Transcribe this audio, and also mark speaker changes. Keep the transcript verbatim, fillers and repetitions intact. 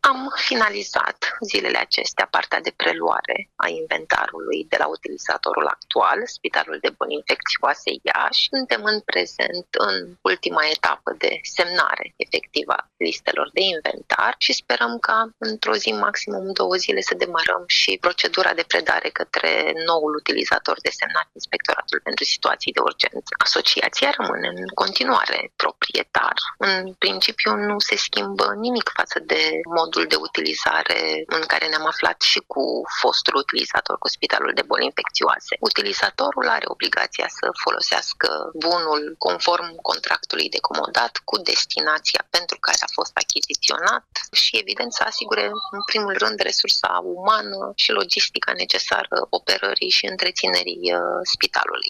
Speaker 1: Am finalizat zilele acestea partea de preluare a inventarului de la utilizatorul actual, Spitalul de Boli Infecțioase Iași. Suntem în prezent în ultima etapă de semnare efectivă a listelor de inventar și sperăm ca într-o zi, maximum două zile, să demarăm și procedura de predare către noul utilizator desemnat, Inspectoratul pentru Situații de Urgență. Asociația rămâne în continuare proprietar. În principiu nu se schimbă nimic față de modul de utilizare în care ne-am aflat și cu fostul utilizator, cu Spitalul de Boli Infecțioase. Utilizatorul are obligația să folosească bunul conform contractului de comodat cu destinația pentru care a fost achiziționat și, evident, să asigure în primul rând resursa umană și logistica necesară operării și întreținerii spitalului.